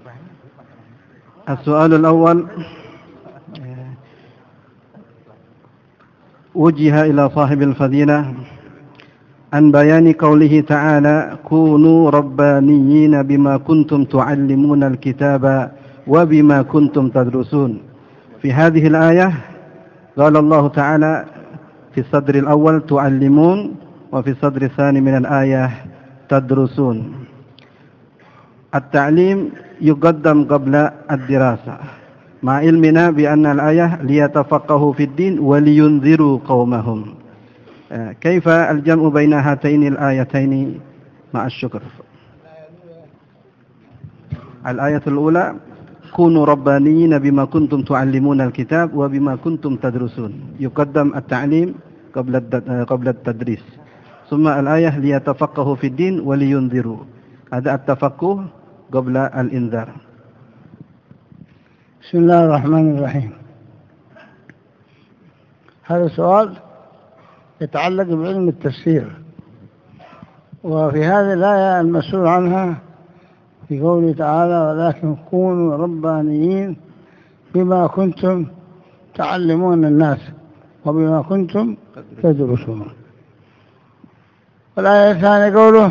السؤال الأول وجه إلى صاحب الفضيلة عن بيان قوله تعالى: كونوا ربانيين بما كنتم تعلمون الكتاب وبما كنتم تدرسون. في هذه الآية قال الله تعالى في الصدر الأول تعلمون، وفي الصدر الثاني من الآية تدرسون. التعليم يقدم قبل الدراسة، مع علمنا بأن الآية ليتفقهوا في الدين ولينذروا قومهم. كيف الجمع بين هاتين الآيتين مع الشكر؟ الآية الأولى: كونوا ربانيين بما كنتم تعلمون الكتاب وبما كنتم تدرسون، يقدم التعليم قبل التدريس. ثم الآية ليتفقهوا في الدين ولينذروا، هذا التفقه قبل الإنذار. بسم الله الرحمن الرحيم. هذا السؤال يتعلق بعلم التفسير، وفي هذه الآية المسؤول عنها في قوله تعالى: ولكن كونوا ربانيين بما كنتم تعلمون الناس وبما كنتم تدرسون. والآية الثانية قوله: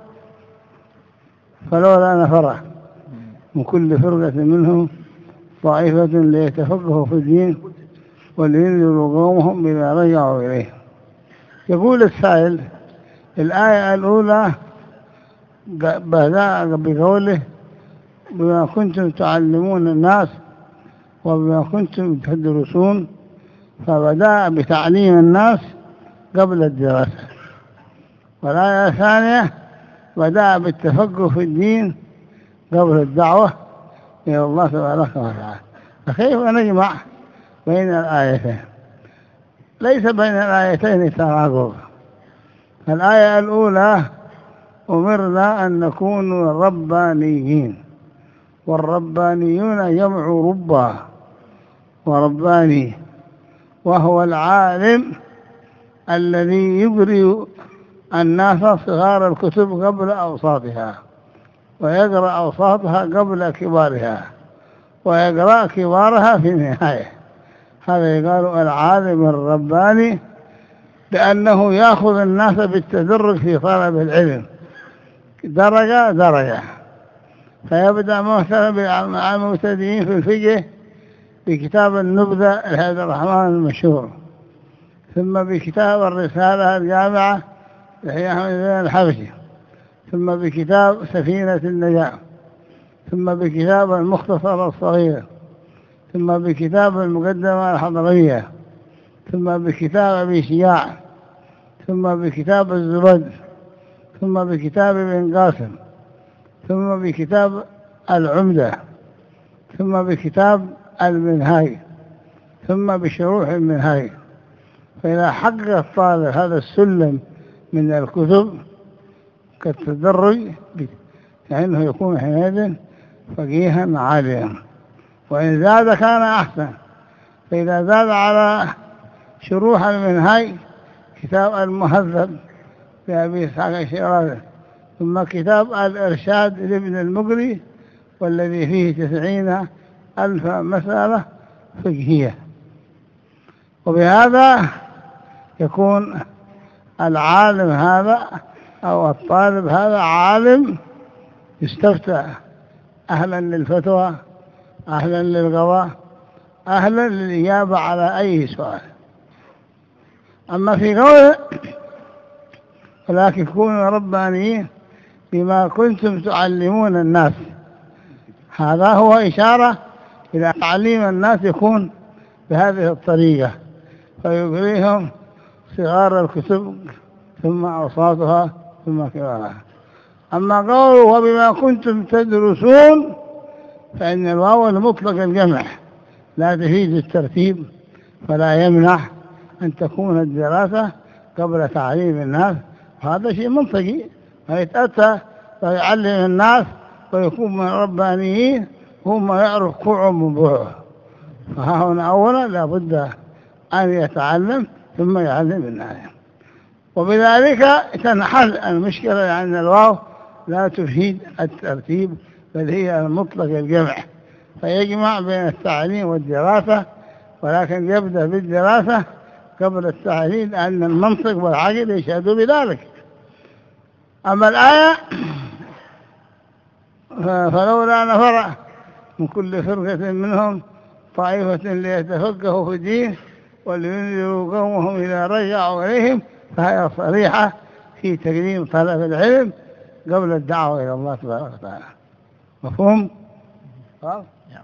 فلولا نفر من كل فرقة منهم طائفة ليتفقهوا في الدين ولينذروا قومهم إذا رجعوا إليه. يقول السائل: الآية الأولى بدأ بقوله: بما كنتم تعلمون الناس وبما كنتم تدرسون، فبدأ بتعليم الناس قبل الدراسة. والآية الثانية بدأ بالتفقه في الدين قبل الدعوة إلى الله تبارك وتعالى. فكيف نجمع بين الآيتين؟ ليس بين الآيتين تناقض. الآية الأولى: أمرنا أن نكون ربانيين، والربانيون جمع ربا، ورباني وهو العالم الذي يقرئ الناس صغار الكتب قبل أوساطها، ويقرأ أوساطها قبل كبارها، ويقرأ كبارها في النهاية. هذا يقال العالم الرباني، لأنه يأخذ الناس بالتدرج في طلب العلم درجة درجة. فيبدأ مثلا مع المبتدئين في الفقه بكتاب النبذة لهذا الرحمن المشهور، ثم بكتاب الرسالة الجامعة لحي أحمد بن الحبشي، ثم بكتاب سفينة النجاة، ثم بكتاب المختصر الصغير، ثم بكتاب المقدمة الحضرية، ثم بكتاب أبي شياع، ثم بكتاب الزبد، ثم بكتاب ابن قاسم، ثم بكتاب العمدة، ثم بكتاب المنهاج، ثم بشروح المنهاج. فإذا حقق الطالب هذا السلم من الكتب كالتدرج فإنه يكون حينئذ فقيها عاليا، وإن زاد كان أحسن. فإذا زاد على شروح المنهاج كتاب المهذب لأبي إسحاق الشيرازي، ثم كتاب الإرشاد لابن المقري، والذي فيه 90,000 مسألة فقهية. وبهذا يكون العالم هذا أو الطالب هذا عالم يستفتى، أهلا للفتوى، أهلا للقضاء، أهلا للإجابة على أي سؤال. أما في قوله: ولكن كونوا ربانيين بما كنتم تعلمون الناس، هذا هو إشارة إلى تعليم الناس يكون بهذه الطريقة، فيقريهم صغار الكتب ثم أوساطها ثم كبارها. أما قوله: وبما كنتم تدرسون، فإن الواو المطلق الجمع لا تفيد الترتيب، فلا يمنع أن تكون الدراسة قبل تعليم الناس. هذا شيء منطقي، فيتأتى ويعلم الناس ويكون من ربانيين هم يعرف كوع من بوع. فهنا أولا لابد أن يتعلم ثم يعلم الناس، وبذلك تنحل المشكلة، لأن الواو لا تفيد الترتيب بل هي مطلق الجمع، فيجمع بين التعليم والدراسة، ولكن يبدأ بالدراسة قبل التعليم لأن المنطق والعقل يشهدوا بذلك. أما الآية فلولا نفر من كل فرقة منهم طائفة ليتفقهوا في الدين ولينذروا قومهم إذا رجعوا إليهم، فهي صريحة في تقديم طلب العلم قبل الدعوة إلى الله تبارك وتعالى. مفهوم؟ Ya.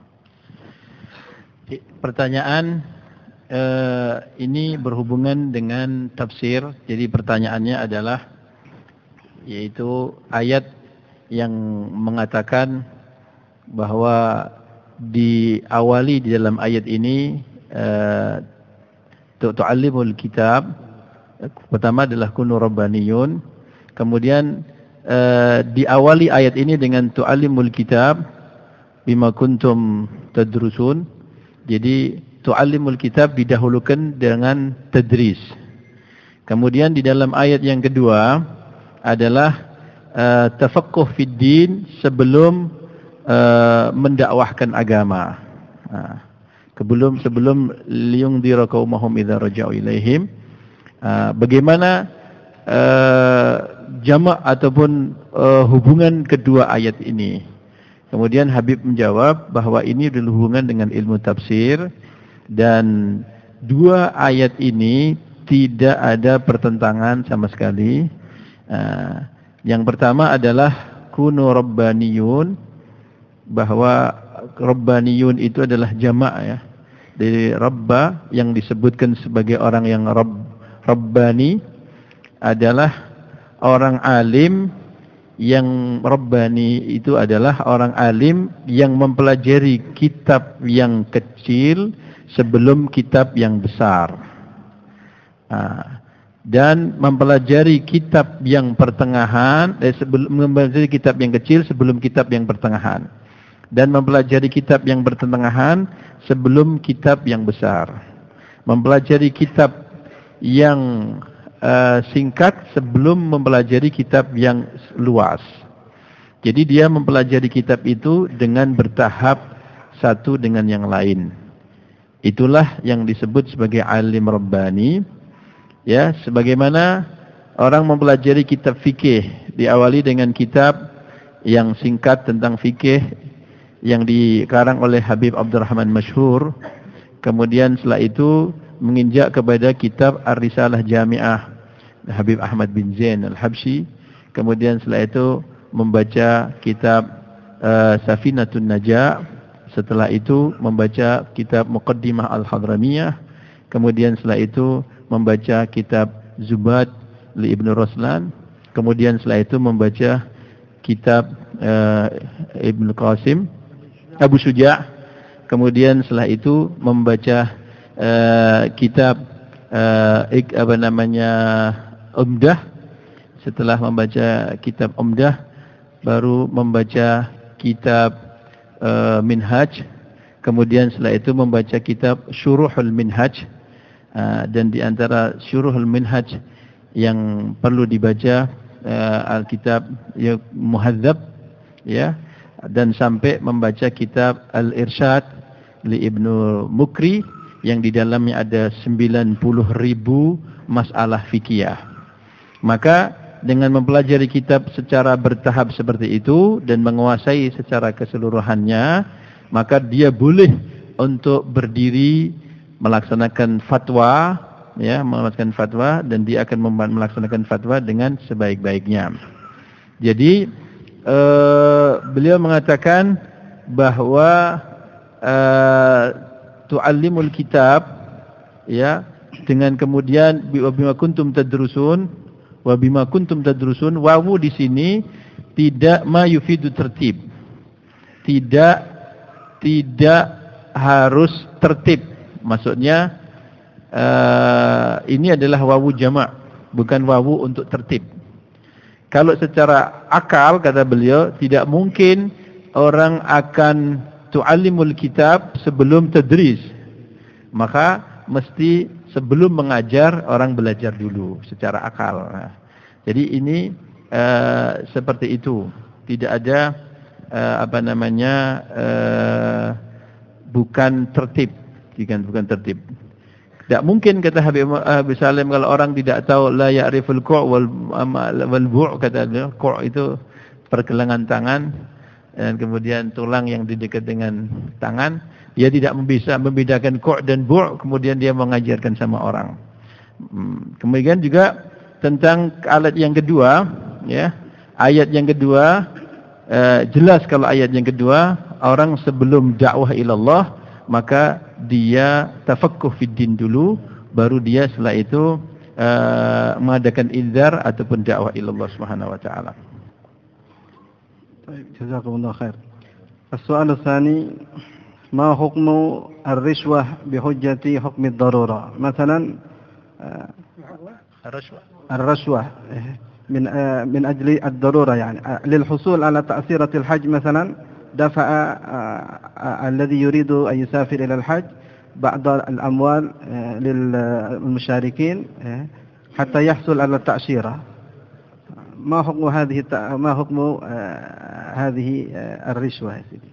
Pertanyaan ini berhubungan dengan tafsir. Jadi pertanyaannya adalah yaitu ayat yang mengatakan bahwa diawali di dalam ayat ini tu'allimul kitab. Pertama adalah kunu rabbaniyun. Kemudian diawali ayat ini dengan tu'allimul kitab bima kuntum tadrusun. Jadi tu'allimul kitab didahulukan dengan tadris. Kemudian di dalam ayat yang kedua adalah tafaqquh fid din sebelum mendakwahkan agama. Sebelum liyungdira qaumahum idza raja'u ilaihim. Bagaimana jamak ataupun hubungan kedua ayat ini? Kemudian Habib menjawab bahwa ini berhubungan dengan ilmu tafsir dan dua ayat ini tidak ada pertentangan sama sekali. Yang pertama adalah kunu rabbaniyun, bahwa rabbaniyun itu adalah jamak ya. Dari rabba yang disebutkan sebagai orang yang rabbani adalah orang alim, yang rabbani itu adalah orang alim yang mempelajari kitab yang kecil sebelum kitab yang besar. Dan mempelajari kitab yang pertengahan, mempelajari kitab yang kecil sebelum kitab yang pertengahan. Dan mempelajari kitab yang pertengahan sebelum kitab yang besar. Mempelajari kitab yang singkat sebelum mempelajari kitab yang luas. Jadi dia mempelajari kitab itu dengan bertahap satu dengan yang lain. Itulah yang disebut sebagai alim rabbani. Ya, sebagaimana orang mempelajari kitab fikih diawali dengan kitab yang singkat tentang fikih yang dikarang oleh Habib Abdurrahman Masyhur. Kemudian setelah itu menginjak kepada kitab Ar-Risalah Jami'ah Habib Ahmad bin Zain Al-Habsyi. Kemudian setelah itu membaca kitab Safinatun Najah. Setelah itu membaca kitab Muqaddimah Al-Hadramiyah. Kemudian setelah itu membaca kitab Zubat li Ibn Ruslan. Kemudian setelah itu membaca kitab Ibn Qasim Abu Syuja'. Kemudian setelah itu membaca kitab Umdah. Setelah membaca kitab Umdah baru membaca kitab Minhaj. Kemudian setelah itu membaca kitab Syuruhul Minhaj. Dan di antara Syuruhul Minhaj yang perlu dibaca Alkitab Muhadzab ya, dan sampai membaca kitab Al-Irsyad li Ibnu Mukri yang di dalamnya ada 90.000 masalah fikih. Maka dengan mempelajari kitab secara bertahap seperti itu dan menguasai secara keseluruhannya, maka dia boleh untuk berdiri melaksanakan fatwa, ya, melaksanakan fatwa, dan dia akan melaksanakan fatwa dengan sebaik-baiknya. Jadi beliau mengatakan bahwa tu'allimul kitab, ya, dengan kemudian bima kuntum tadrusun, wa bima kuntum tadrusun, wawu di sini tidak ma yufidu tertib. Tidak harus tertib. Maksudnya ini adalah wawu jamak, bukan wawu untuk tertib. Kalau secara akal, kata beliau, tidak mungkin orang akan tu'allimul kitab sebelum tadris. Maka mesti sebelum mengajar, orang belajar dulu secara akal. Jadi ini seperti itu. Tidak ada bukan tertib, bukan tertib. Tak mungkin kata Habib Salim kalau orang tidak tahu la ya'riful qu' wal bu' kata dia, qu' itu pergelangan tangan dan kemudian tulang yang dekat dengan tangan, dia tidak bisa membedakan qu' dan bu', kemudian dia mengajarkan sama orang. Kemudian juga tentang alat yang kedua, ya. Ayat yang kedua jelas kalau ayat yang kedua orang sebelum dakwah ilallah maka dia tafaqquh fid din dulu, baru dia setelah itu mengadakan inzar ataupun dakwah ilallah Subhanahu wa taala. طيب جزاكم الله خير. السؤال الثاني ما حكم الرشوة بحجة حكم الضرورة؟ مثلا الرشوة من أجل الضرورة، يعني للحصول على تأثيرة الحج مثلا دفع الذي يريد أن يسافر إلى الحج بعض الأموال للمشاركين حتى يحصل على التأشيرة. ما حكم هذه الرشوة يا سيدي؟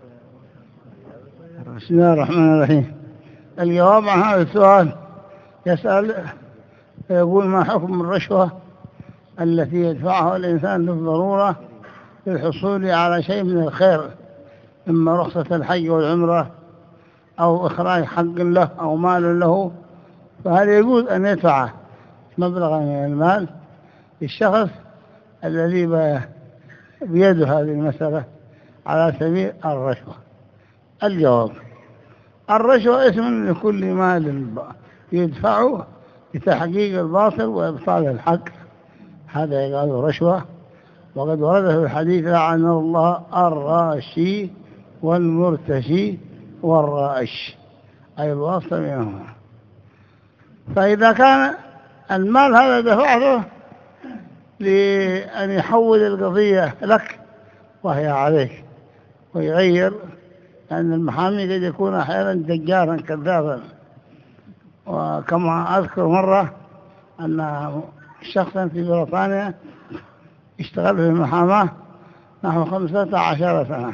بسم الله الرحمن الرحيم. الجواب عن هذا السؤال يسأل يقول ما حكم الرشوة التي يدفعها الإنسان للضرورة للحصول على شيء من الخير، إما رخصة الحج والعمرة أو إخراج حق له أو مال له، فهل يجوز أن يدفع مبلغا من المال للشخص الذي بيده هذه المسألة على سبيل الرشوة؟ الجواب: الرشوة اسم لكل مال يدفعه لتحقيق الباطل وإبطال الحق، هذا يقال رشوة. وقد ورد في الحديث لعن الله الراشي والمرتشي والرائش، أي الواسطة بينهما. فإذا كان المال هذا دفعته لأن يحول القضية لك وهي عليك ويغير، لأن المحامي قد يكون أحيانا دجارا كذابا. وكما أذكر مرة أن شخصا في بريطانيا اشتغل في المحاماة نحو 15 سنة،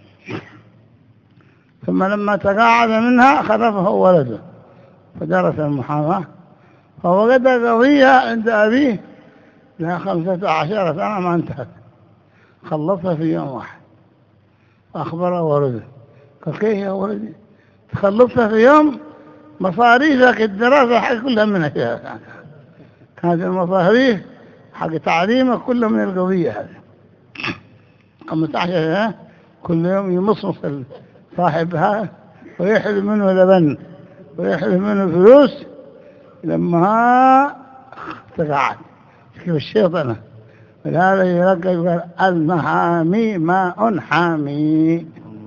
ثم لما تقاعد منها خلفه ولده فدرس المحاماة، فوجد قضية عند أبيه لها 15 سنة ما انتهت، خلصها في يوم واحد. أخبره ولده، قال: كيف يا ولدي تخلصها في يوم؟ مصاريفك الدراسة حق كلها منها فيها، كانت المصاريف حق تعليمك كلها من القضية هذه. 15 سنة كل يوم يمصمص صاحبها ويحلم منه لبن ويحلم منه فلوس لما تقعد كيف الشيطنة. ولهذا يلقى يقول: المحامي ماء حامي.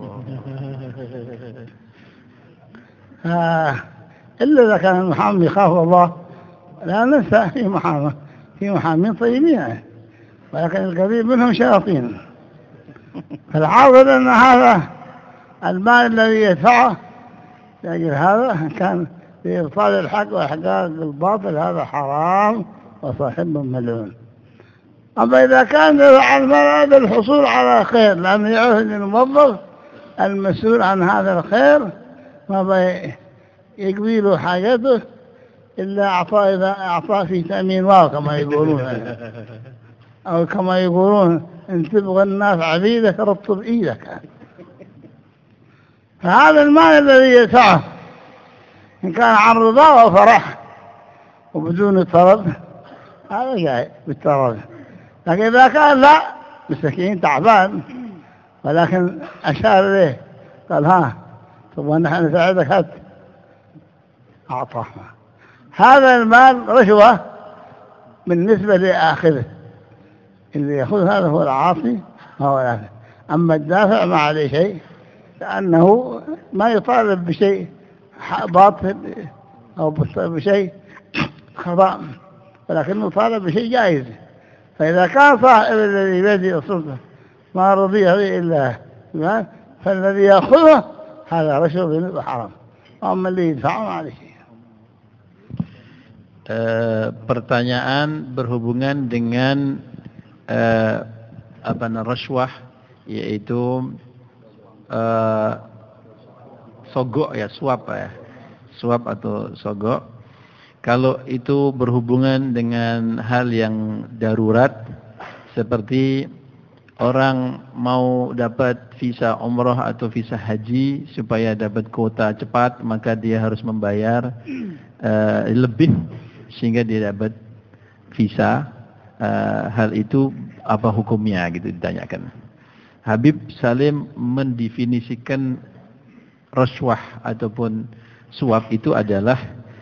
إلا إذا كان المحامي يخاف الله، لا ننسى في محامين طيبين، ولكن القريب منهم شياطين. فالعاقل أن هذا المال الذي يدفعه لأجل هذا كان لإبطال الحق وإحقاق الباطل، هذا حرام وصاحبه ملعون. أما إذا كان دفع المال هذا الحصول على خير، لأنه يعرف أن الموظف المسؤول عن هذا الخير ما يقضي له حاجته إلا إذا أعطاه في تأمين واو كما يقولون، أو كما يقولون: إن تبغى الناس عبيدك رطب إيدك. فهذا المال الذي يدفعه إن كان عن رضا وفرح وبدون طلب هذا جاي بالطلب، لكن إذا كان لا مسكين تعبان ولكن أشار إليه قال: ها تبغى نحن نساعدك، هات، أعطاه. هذا المال رشوة بالنسبة لآخره، اللي يأخذ هذا هو العاصي وهو الآخر. أما الدافع ما عليه شيء، لأنه ما يطالب بشيء باطل أو بشيء خطأ، ولكنه طالب بشيء جائز. فإذا كان صاحب الذي بيده السلطة ما رضي به إلا فالذي يأخذه هذا رشوة وحرام، أما اللي يدفعه ما عليه شيء. Pertanyaan berhubungan dengan rashwah yaitu sogok ya, suap ya. Suap atau sogok. Kalau itu berhubungan dengan hal yang darurat, seperti orang mau dapat visa umrah atau visa haji supaya dapat kuota cepat, maka dia harus membayar lebih sehingga dia dapat visa. Hal itu apa hukumnya gitu ditanyakan. Habib Salim mendefinisikan rashwah ataupun suap itu adalah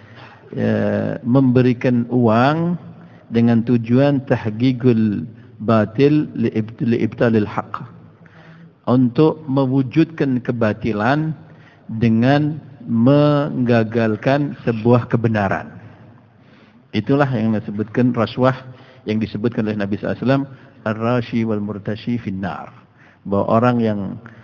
memberikan uang dengan tujuan tahqiqul batil liibtalil haq, untuk mewujudkan kebatilan dengan menggagalkan sebuah kebenaran. Itulah yang disebutkan rashwah, yang disebutkan oleh Nabi SAW, ar-rashi wal murtashi finnar, bahwa orang yang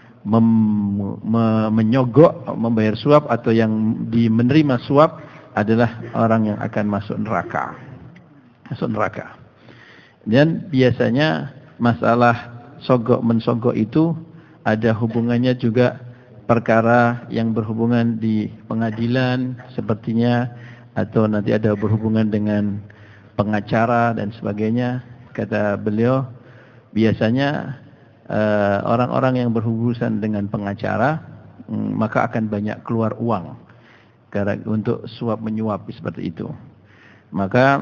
menyogok, membayar suap atau yang menerima suap adalah orang yang akan masuk neraka. Masuk neraka. Dan biasanya masalah sogok mensogok itu ada hubungannya juga perkara yang berhubungan di pengadilan sepertinya, atau nanti ada berhubungan dengan pengacara dan sebagainya. Kata beliau, biasanya orang-orang yang berhubungan dengan pengacara maka akan banyak keluar uang untuk suap menyuap seperti itu. Maka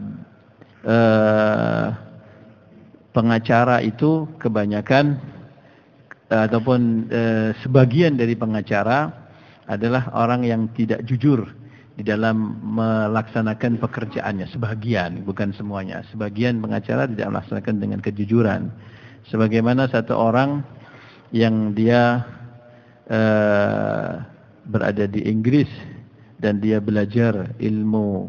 pengacara itu kebanyakan ataupun sebagian dari pengacara adalah orang yang tidak jujur di dalam melaksanakan pekerjaannya. Sebagian, bukan semuanya. Sebagian pengacara tidak melaksanakan dengan kejujuran. Sebagaimana satu orang yang dia berada di Inggris dan dia belajar ilmu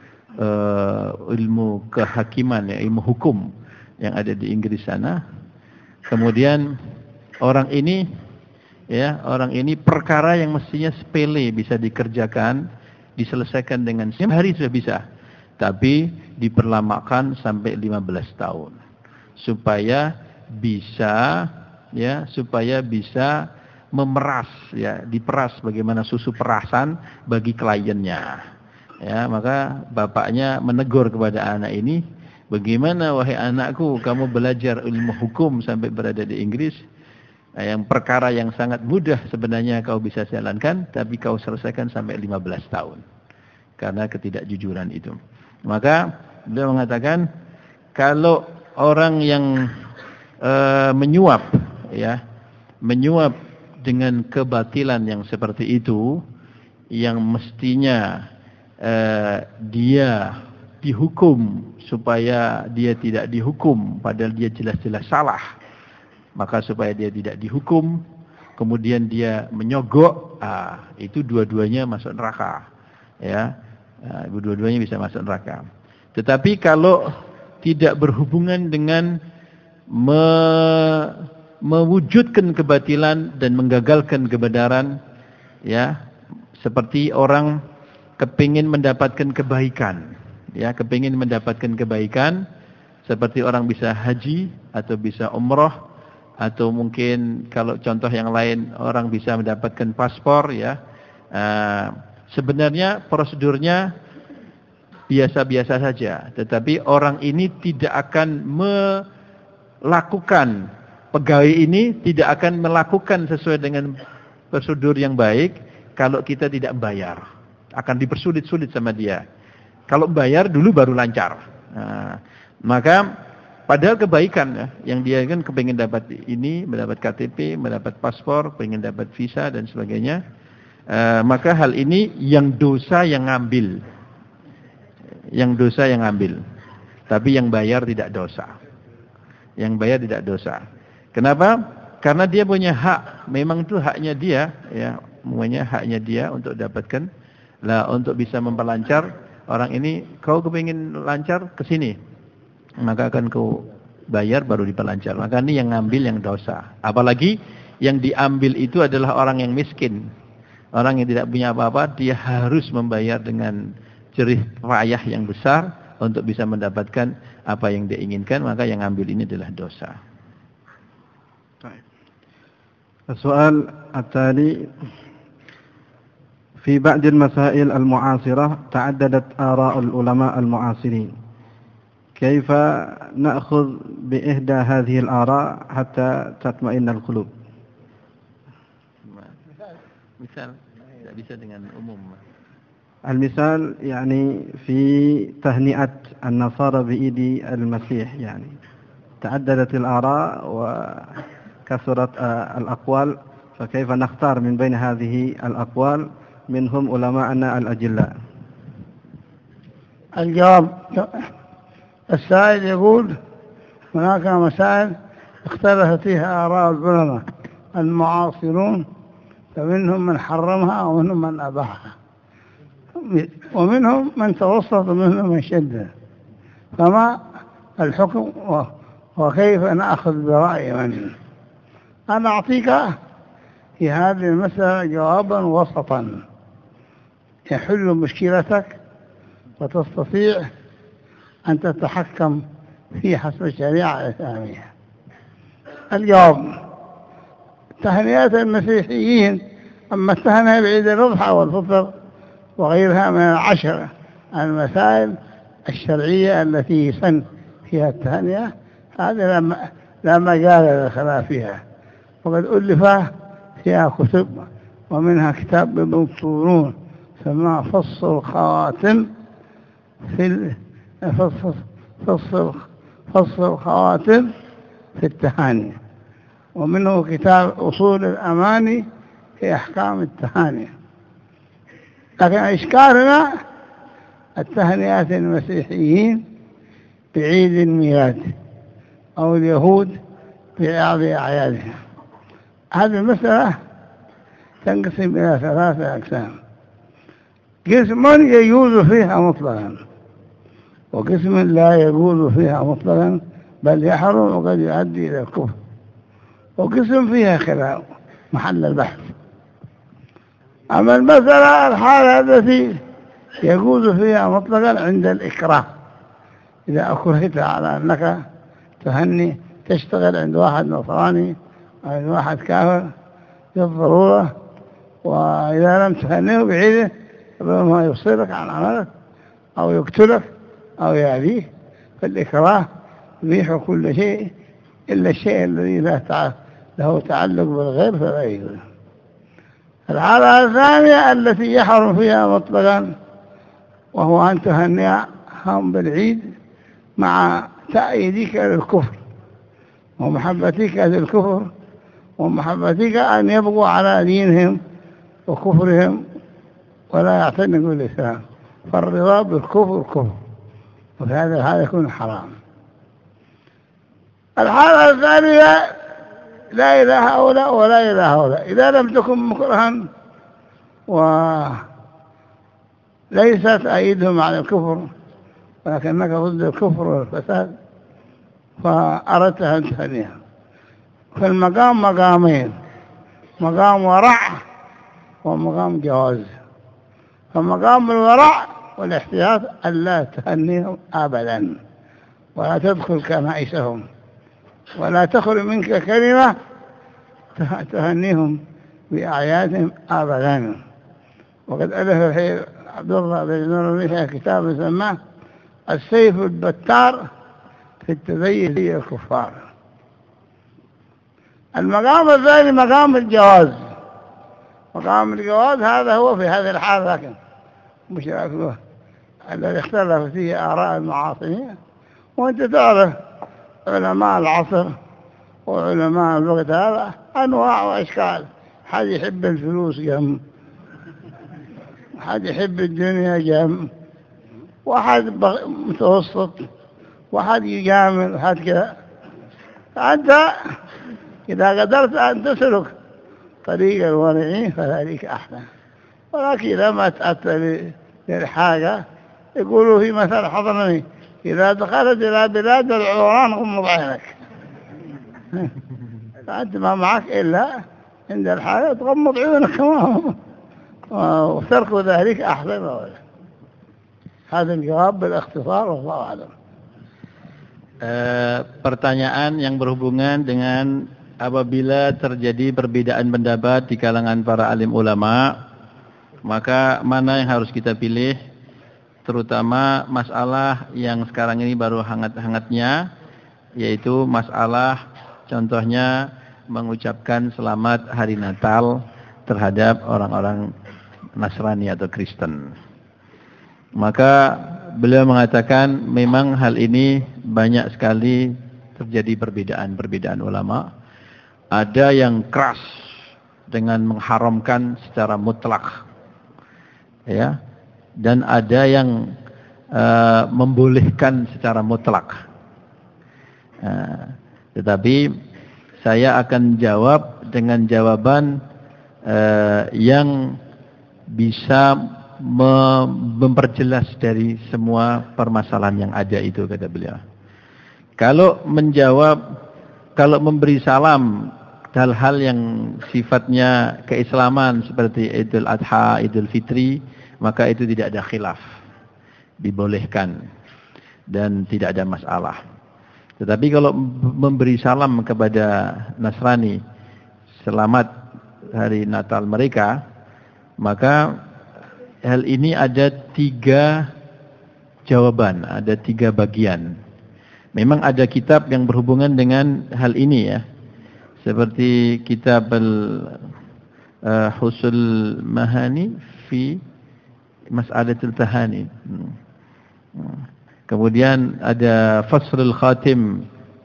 kehakiman, ya, ilmu hukum yang ada di Inggris sana. Kemudian orang ini perkara yang mestinya sepele bisa dikerjakan, diselesaikan dengan sehari sudah bisa, tapi diperlamakan sampai 15 tahun supaya bisa memeras, ya, diperas bagaimana susu perasan bagi kliennya. Ya, maka bapaknya menegur kepada anak ini, bagaimana wahai anakku, kamu belajar ilmu hukum sampai berada di Inggris, yang perkara yang sangat mudah sebenarnya kau bisa jalankan, tapi kau selesaikan sampai 15 tahun karena ketidakjujuran itu. Maka beliau mengatakan, kalau orang yang menyuap dengan kebatilan yang seperti itu, yang mestinya dia dihukum supaya dia tidak dihukum padahal dia jelas-jelas salah, maka supaya dia tidak dihukum, kemudian dia menyogok, itu dua-duanya masuk neraka, ya, dua-duanya bisa masuk neraka. Tetapi kalau tidak berhubungan dengan mewujudkan kebatilan dan menggagalkan kebenaran, ya, seperti orang kepingin mendapatkan kebaikan, ya, kepingin mendapatkan kebaikan, seperti orang bisa haji atau bisa umroh, atau mungkin kalau contoh yang lain orang bisa mendapatkan paspor, ya. Sebenarnya prosedurnya biasa-biasa saja, tetapi orang ini tidak akan melakukan, pegawai ini tidak akan melakukan sesuai dengan prosedur yang baik kalau kita tidak bayar. Akan dipersulit-sulit sama dia. Kalau bayar dulu baru lancar. Maka padahal kebaikan, ya, yang dia kan kepingin dapat ini, mendapat KTP, mendapat paspor, pengen dapat visa dan sebagainya. Maka hal ini yang dosa yang ngambil. Yang dosa yang ngambil. Tapi yang bayar tidak dosa. Yang bayar tidak dosa. Kenapa? Karena dia punya hak. Memang itu haknya dia, ya, semuanya haknya dia untuk dapatkan. Lah, untuk bisa memperlancar orang ini, kau kepingin lancar ke sini, maka akan kau bayar baru diperlancar. Maka ini yang ngambil yang dosa. Apalagi yang diambil itu adalah orang yang miskin. Orang yang tidak punya apa-apa, dia harus membayar dengan jerih payah yang besar untuk bisa mendapatkan apa yang dia inginkan, maka yang ngambil ini adalah dosa. Baik. السؤال التالي: في بعض المسائل المعاصرة تعددت آراء العلماء المعاصرين، كيف نأخذ بإحدى هذه الآراء حتى تطمئن القلوب؟ Misal, tidak bisa dengan umum. المثال يعني في تهنئة النصارى بعيد المسيح، يعني تعددت الآراء وكثرت الأقوال، فكيف نختار من بين هذه الأقوال منهم علماءنا الأجلاء؟ الجواب: السائل يقول هناك مسائل اختلفت فيها آراء العلماء المعاصرون، فمنهم من حرمها ومنهم من أباحها ومنهم من توسط ومنهم من شدها، فما الحكم وكيف نأخذ برأي من؟ أنا أعطيك في هذه المسألة جوابا وسطا يحل مشكلتك وتستطيع أن تتحكم في حسب الشريعة الإسلامية. الجواب: تهنئة المسيحيين، أما التهنئة بعيد الأضحى والفطر وغيرها من العشر المسائل الشرعية التي يسن فيها التهنئة، هذا لا مجال للخلاف فيها، وقد ألف فيها كتب، ومنها كتاب ابن طولون سماه فصل الخواتم فصل الخواتم في التهاني، ومنه كتاب أصول الأماني في أحكام التهاني. لكن إشكالنا التهنئة المسيحيين بعيد الميلاد أو اليهود بأعيادهم. هذه المسألة تنقسم إلى ثلاثة أقسام: قسم يجوز فيها مطلقا، وقسم لا يجوز فيها مطلقا بل يحرم وقد يؤدي إلى الكفر، وقسم فيها خلاف محل البحث. أما المسألة الحالة التي يجوز فيها مطلقا عند الإكراه، إذا أكرهت على أنك تهني تشتغل عند واحد نصراني أو عند واحد كافر بالضرورة، وإذا لم تهنيه بعيده ربما يفصلك عن عملك أو يقتلك أو يأذيك، فالإكراه يبيح كل شيء إلا الشيء الذي له تعلق بالغير فلا يجوز. الحالة الثانية التي يحرم فيها مطلقا وهو أن تهنئهم بالعيد مع تأييدك للكفر ومحبتك للكفر ومحبتك أن يبقوا على دينهم وكفرهم ولا يعتنقوا الإسلام، فالرضا بالكفر كفر، وهذا يكون حرام. الحالة الثانية لا إلى هؤلاء ولا إلى هؤلاء، إذا لم تكن مكرها وليست تأييدهم على الكفر ولكنك ضد الكفر والفساد فأردت أن تهنيهم، فالمقام مقامين: مقام ورع ومقام جواز. فمقام الورع والاحتياط ألا تهنيهم أبدا، ولا تدخل كنائسهم، ولا تخرج منك كلمة تهنيهم بأعيادهم أبدا. وقد ألف عبد الله بن نور كتاب سماه السيف البتار في التزين للكفار. المقام الثاني مقام الجواز. مقام الجواز هذا هو في هذه الحالة، لكن مش له الذي اختلف فيه آراء المعاصرين. وانت تعرف علماء العصر وعلماء الوقت هذا أنواع وأشكال، حد يحب الفلوس جم، حد يحب الدنيا جم، واحد متوسط، واحد يجامل، واحد كذا. فأنت إذا قدرت أن تسلك طريق الورعين فذلك أحسن، ولكن إذا ما تأتى للحاجة يقولوا في مثل حضرني: إذا دخلت إلى بلاد العوران غمض عينك. فأنت ما معك إلا عند الحاجة تغمض عيونك كمان، وترك ذلك أحسن. هذا الجواب بالاختصار والله أعلم. Pertanyaan yang berhubungan dengan apabila terjadi perbedaan pendapat di kalangan para alim ulama, maka mana yang harus kita pilih? Terutama masalah yang sekarang ini baru hangat-hangatnya, yaitu masalah contohnya mengucapkan selamat hari Natal terhadap orang-orang Nasrani atau Kristen. Maka beliau mengatakan memang hal ini banyak sekali terjadi perbedaan ulama. Ada yang keras dengan mengharamkan secara mutlak, ya, dan ada yang membolehkan secara mutlak. Tetapi saya akan jawab dengan jawaban yang bisa memperjelas dari semua permasalahan yang ada itu, kata beliau. Kalau memberi salam hal-hal yang sifatnya keislaman seperti Idul Adha, Idul Fitri, maka itu tidak ada khilaf, dibolehkan dan tidak ada masalah. Tetapi kalau memberi salam kepada Nasrani selamat hari Natal mereka, maka hal ini ada 3 jawaban, ada 3 bagian. Memang ada kitab yang berhubungan dengan hal ini, ya, seperti kitab Husul Mahani fi Mas'alatul Tahani. Kemudian ada Faslul Khatim,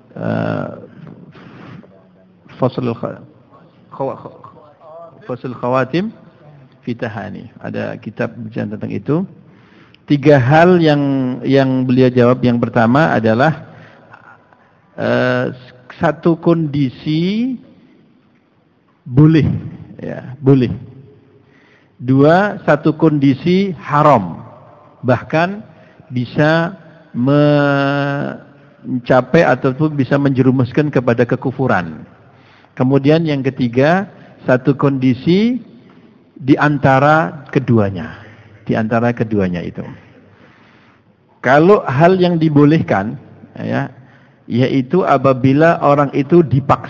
Faslul Khawatim fi Tahani. Ada kitab bicara tentang itu. 3 hal yang beliau jawab. Yang pertama adalah satu kondisi boleh, ya, boleh. 2, satu kondisi haram, bahkan bisa mencapai ataupun bisa menjerumuskan kepada kekufuran. Kemudian yang ketiga, satu kondisi di antara keduanya, itu. Kalau hal yang dibolehkan, ya, yaitu apabila orang itu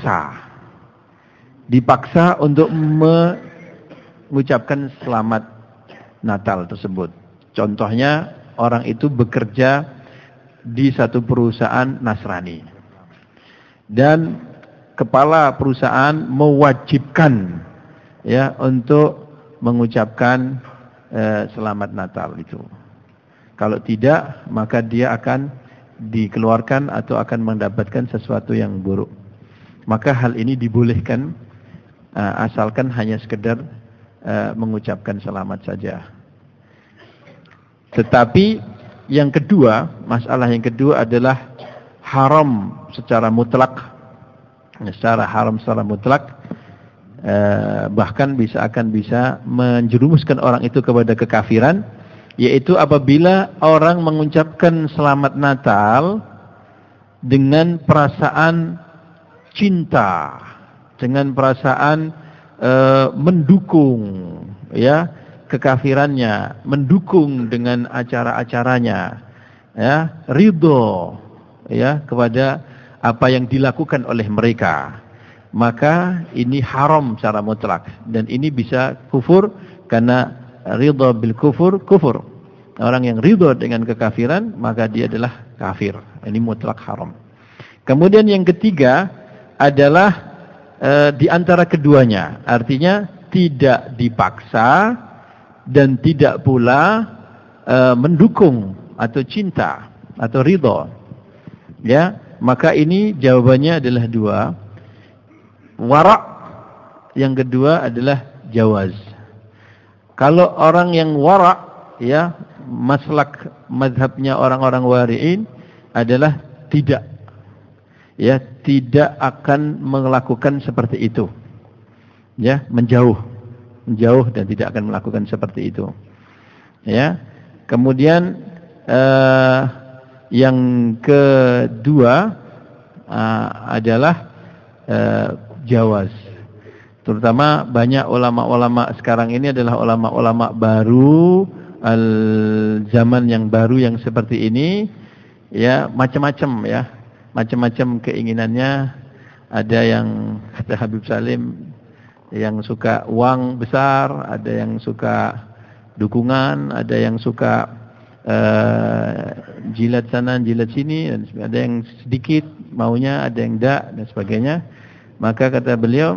dipaksa untuk mengucapkan selamat Natal tersebut. Contohnya orang itu bekerja di satu perusahaan Nasrani dan kepala perusahaan mewajibkan, ya, untuk mengucapkan selamat Natal itu. Kalau tidak, maka dia akan dikeluarkan atau akan mendapatkan sesuatu yang buruk. Maka hal ini dibolehkan asalkan hanya sekedar mengucapkan selamat saja. Tetapi yang kedua, masalah yang kedua adalah haram secara mutlak. Bahkan akan bisa menjerumuskan orang itu kepada kekafiran, yaitu apabila orang mengucapkan selamat Natal dengan perasaan cinta, dengan perasaan mendukung, ya, kekafirannya, mendukung dengan acara-acaranya, ya, ridho, ya, kepada apa yang dilakukan oleh mereka. Maka ini haram secara mutlak dan ini bisa kufur, karena ridha bil kufur. Orang yang ridha dengan kekafiran, maka dia adalah kafir. Ini mutlak haram. Kemudian yang ketiga adalah di antara keduanya, artinya tidak dipaksa dan tidak pula mendukung atau cinta atau ridha. Ya, maka ini jawabannya adalah 2. Wara' yang kedua adalah jawaz. Kalau orang yang wara', ya, maslak mazhabnya orang-orang wari'in adalah tidak, ya, tidak akan melakukan seperti itu, ya, menjauh dan tidak akan melakukan seperti itu, ya. Kemudian yang kedua adalah jawaz. Terutama banyak ulama-ulama sekarang ini adalah ulama-ulama baru, zaman yang baru yang seperti ini, ya, macam-macam, ya, macam-macam keinginannya. Ada yang kata Habib Salim, yang suka uang besar, ada yang suka dukungan, ada yang suka jilat sana, jilat sini, dan ada yang sedikit maunya, ada yang enggak, dan sebagainya. Maka kata beliau,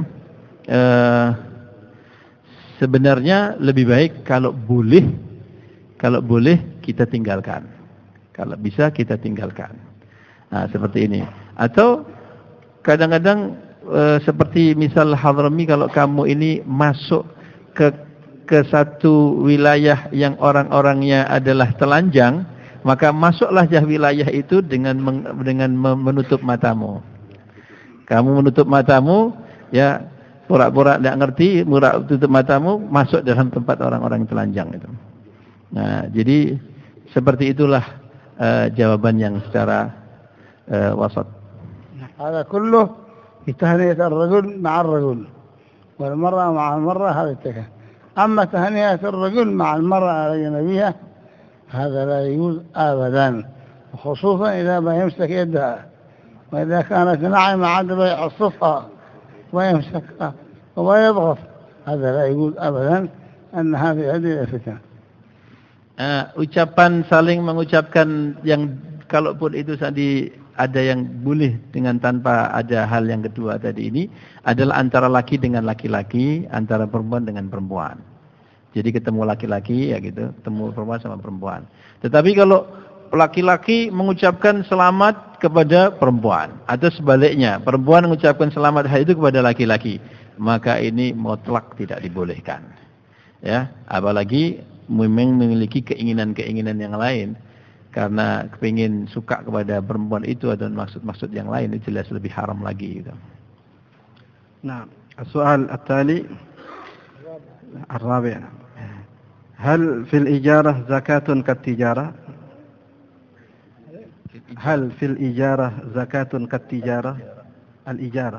sebenarnya lebih baik kalau boleh kita tinggalkan. Kalau bisa kita tinggalkan. Nah, seperti ini. Atau kadang-kadang seperti misal Hadrami, kalau kamu ini masuk ke satu wilayah yang orang-orangnya adalah telanjang, maka masuklah wilayah itu dengan menutup matamu. Kamu menutup matamu, ya, pura-pura tidak ngerti, tutup matamu, masuk dalam tempat orang-orang telanjang itu. Nah, jadi seperti itulah jawaban yang secara wasat. هذا كله في تهنئة الرجل مع الرجل والمرأة مع المرأة، هذا التكلم. أما تهنئة الرجل مع المرأة الأجنبية هذا لا يجوز أبدا، وخصوصا إذا ما يمسك يدها، وإذا كانت ناعمة عاد يعصفها ويمسكها وما يضغط، هذا لا يجوز أبدا، أن هذه الفتنة. Ucapan saling mengucapkan yang kalaupun itu ada yang boleh dengan tanpa ada hal yang kedua tadi ini adalah antara laki dengan laki-laki, antara perempuan dengan perempuan. Jadi ketemu laki-laki ya gitu, ketemu perempuan sama perempuan. Tetapi kalau laki-laki mengucapkan selamat kepada perempuan atau sebaliknya, perempuan mengucapkan selamat hari itu kepada laki-laki, maka ini mutlak tidak dibolehkan. Ya, apalagi memang memiliki keinginan-keinginan yang lain. Karena kepingin suka kepada perempuan itu atau maksud-maksud yang lain, itu jelas lebih haram lagi gitu. Nah, soal التالي الرابع هل في الإجارة زكاة كالتجارة؟ هل في الإجارة زكاة كالتجارة؟ الإجارة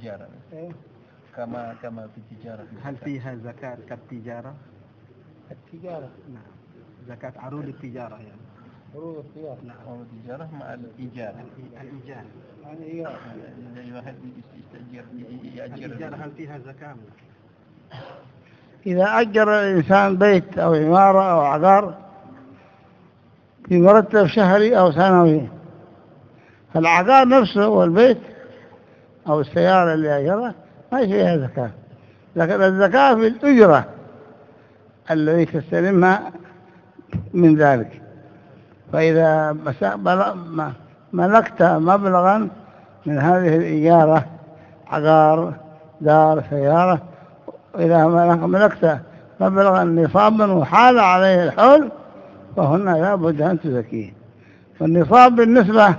كما في التجارة، هل فيها زكاة كالتجارة؟ التجارة نعم، زكاة عروض التجارة يعني. عروض التجارة. نعم. عروض التجارة مع الإيجار. الإيجار. الواحد يأجر. الإيجار هل فيها زكاة؟ إذا أجر الإنسان بيت أو عمارة أو عقار في مرتب شهري أو سنوي، فالعقار نفسه والبيت أو السيارة اللي أجرها ما فيها زكاة، لكن الزكاة في الأجرة الذي تستلمها من ذلك. فإذا ملكت مبلغا من هذه الإجارة، عقار، دار، سيارة، إذا ملكت مبلغا نصابا وحال عليه الحول، فهنا لا بد أن تزكيه. والنصاب بالنسبة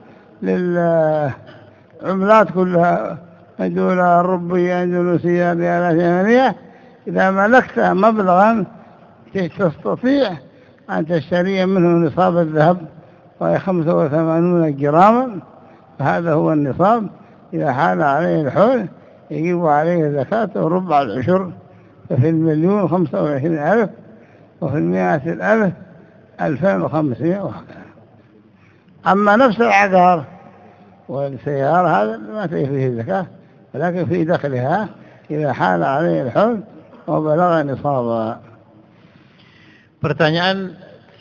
للعملات كلها، الدولار، الروبية، الإندونيسية، الريالات اليمنية، إذا ملكت مبلغا تستطيع أن تشتري منه نصاب الذهب وهي 85 جراما، فهذا هو النصاب. إذا حال عليه الحول يجب عليه زكاة ربع العشر، ففي المليون 25,000، وفي 100,000 2,500 وهكذا. أما نفس العقار والسيارة هذا ما فيه زكاة، ولكن في دخلها إذا حال عليه الحول وبلغ نصابا. Pertanyaan,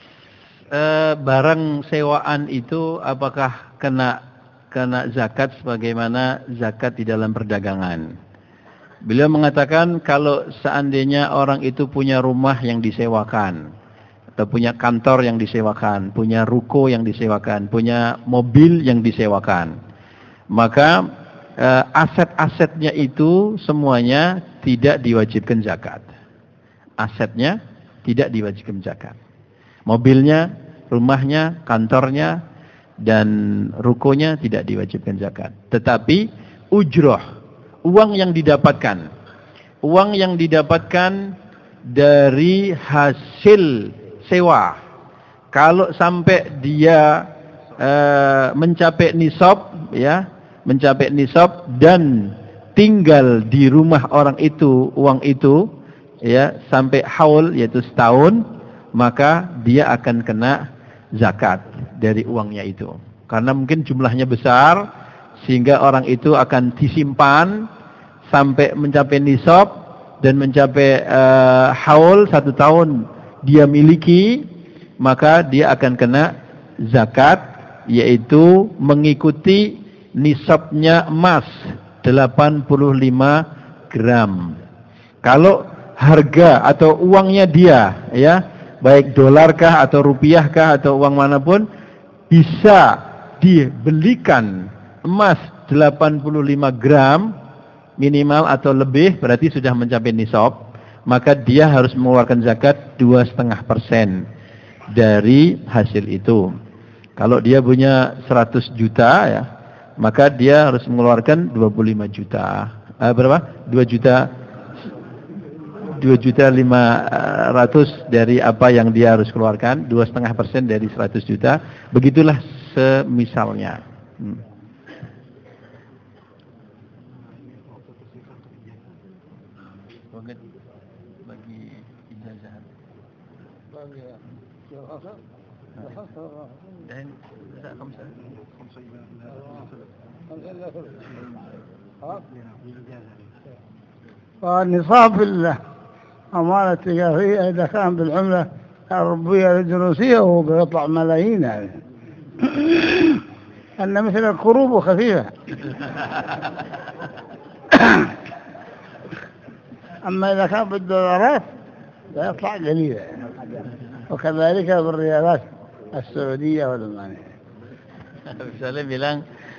barang sewaan itu apakah kena zakat sebagaimana zakat di dalam perdagangan? Beliau mengatakan kalau seandainya orang itu punya rumah yang disewakan, atau punya kantor yang disewakan, punya ruko yang disewakan, punya mobil yang disewakan, maka aset-asetnya itu semuanya tidak diwajibkan zakat. Asetnya tidak diwajibkan zakat. Mobilnya, rumahnya, kantornya, dan rukonya tidak diwajibkan zakat. Tetapi ujroh, uang yang didapatkan dari hasil sewa, kalau sampai dia mencapai nisab, ya, mencapai nisab dan tinggal di rumah orang itu, uang itu, ya, sampai haul, yaitu setahun, maka dia akan kena zakat dari uangnya itu. Karena mungkin jumlahnya besar, sehingga orang itu akan disimpan sampai mencapai nisab dan mencapai haul 1 tahun dia miliki, maka dia akan kena zakat, yaitu mengikuti nisabnya emas 85 gram. Kalau harga atau uangnya dia, ya, baik dolar kah atau rupiah kah atau uang manapun, bisa dibelikan emas 85 gram minimal atau lebih, berarti sudah mencapai nisab, maka dia harus mengeluarkan zakat 2,5% dari hasil itu. Kalau dia punya 100 juta, ya, maka dia harus mengeluarkan 25 juta. Berapa? 2.500.000 dari apa yang dia harus keluarkan, 2,5% dari 100 juta. Begitulah semisalnya. Bagi ijazah. Dan والنصاب في الأموال التجارية إذا كان بالعملة الأوروبية الإندونيسية هو بيطلع ملايين يعني. أن مثل القروب خفيفة. أما إذا كان بالدولارات بيطلع قليلا، وكذلك بالريالات السعودية والعمانية. Misalnya bilang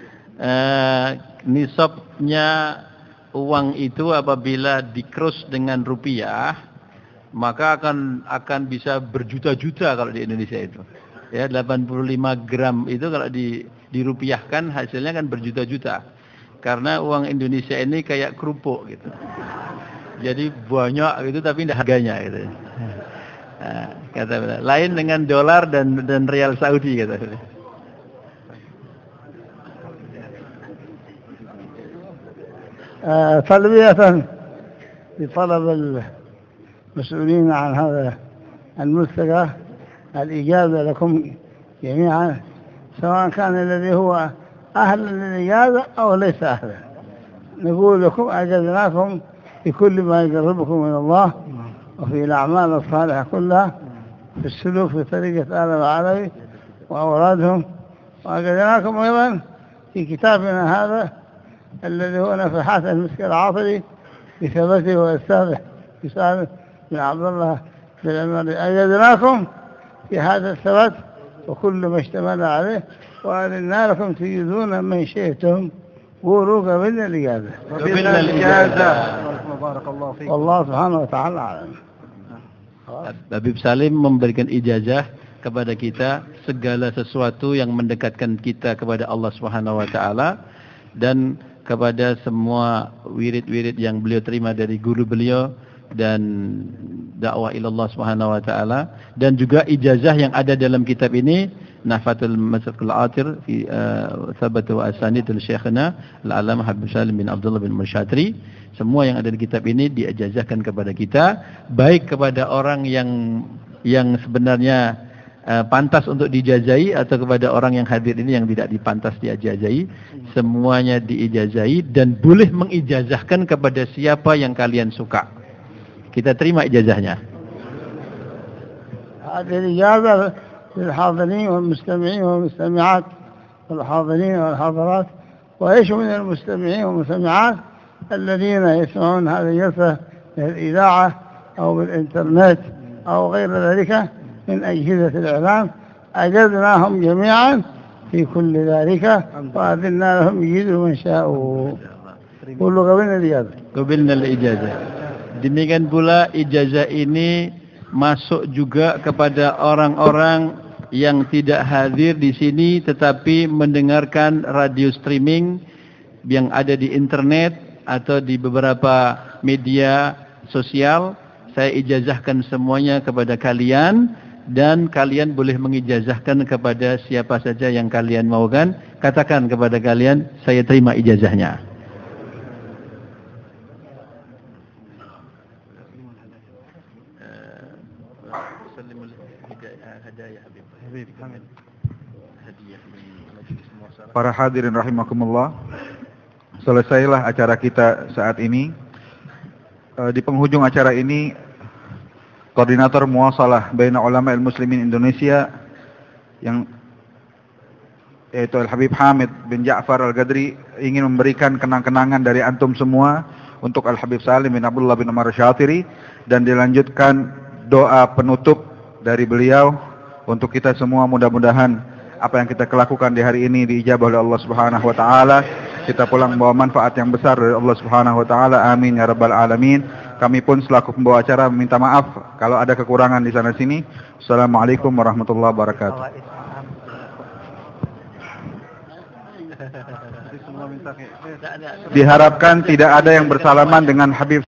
nisabnya uang itu apabila di-cross dengan rupiah, maka akan bisa berjuta-juta kalau di Indonesia itu. Ya, 85 gram itu kalau dirupiahkan hasilnya kan berjuta-juta. Karena uang Indonesia ini kayak kerupuk gitu. Jadi banyak gitu tapi tidak harganya gitu. Nah, kata lain dengan dolar dan rial Saudi kata. تلبية لطلب المسؤولين عن هذا الملتقى الإجابة لكم جميعا، سواء كان الذي هو أهل للإجابة أو ليس أهلا. نقول لكم أجدناكم في كل ما يقربكم من الله وفي الأعمال الصالحة كلها، في السلوك في طريقة آل العربي وأورادهم، وأجدناكم أيضا في كتابنا هذا الذي هو نفحات المسك العاطري بثبته وإستاذه بسالم بن عبد الله بن عمر. أجدناكم في هذا الثبات وكل ما اشتمل عليه، وأعلنا لكم تجدون من شئتم. قولوا قبلنا الإجازة. قبلنا الإجازة. بارك الله فيكم. والله سبحانه وتعالى أعلم. Habib Salim memberikan ijazah kepada kita segala sesuatu yang mendekatkan kita kepada Allah Subhanahu wa taala, dan kepada semua wirid-wirid yang beliau terima dari guru beliau dan dakwah ilallah Subhanahu wa taala, dan juga ijazah yang ada dalam kitab ini, Nahfatul Masakul Atir fi Thabatu wa Asanidul Syekhna Al-Alamah Habib Salim bin Abdullah bin Musyatri. Semua yang ada di kitab ini diijazahkan kepada kita, baik kepada orang yang sebenarnya pantas untuk dijazahi atau kepada orang yang hadir ini yang tidak dipantas dijazahi. Semuanya diijazahi dan boleh mengijazahkan kepada siapa yang kalian suka. Kita terima ijazahnya. هذه الإجازة للحاضرين والمستمعين والمستمعات والحاضرين والحاضرات، ويشمل المستمعين والمستمعات الذين يسمعون هذه الجلسة بالإذاعة أو بالإنترنت أو غير ذلك من أجهزة الإعلام. أجزناهم جميعا في كل ذلك وأذلنا لهم يجيزوا من شاءوا. قولوا قبلنا الإجازة. قبلنا الإجازة. Demikian pula ijazah ini masuk juga kepada orang-orang yang tidak hadir di sini tetapi mendengarkan radio streaming yang ada di internet atau di beberapa media sosial. Saya ijazahkan semuanya kepada kalian, dan kalian boleh mengijazahkan kepada siapa saja yang kalian maukan. Katakan kepada kalian, saya terima ijazahnya. Para hadirin rahimakumullah, selesailah acara kita saat ini. Di penghujung acara ini, Koordinator Muwasalah Baina Ulama Muslimin Indonesia yang yaitu Al-Habib Hamid bin Ja'far Al-Gadri ingin memberikan kenang-kenangan dari antum semua untuk Al-Habib Salim bin Abdullah bin Umar Syatiri, dan dilanjutkan doa penutup dari beliau untuk kita semua. Mudah-mudahan apa yang kita lakukan di hari ini diijabah oleh Allah Subhanahu wa taala. Kita pulang membawa manfaat yang besar dari Allah Subhanahu wa taala. Amin ya rabbal alamin. Kami pun selaku pembawa acara meminta maaf kalau ada kekurangan di sana sini. Assalamualaikum warahmatullahi wabarakatuh. Diharapkan tidak ada yang bersalaman dengan Habib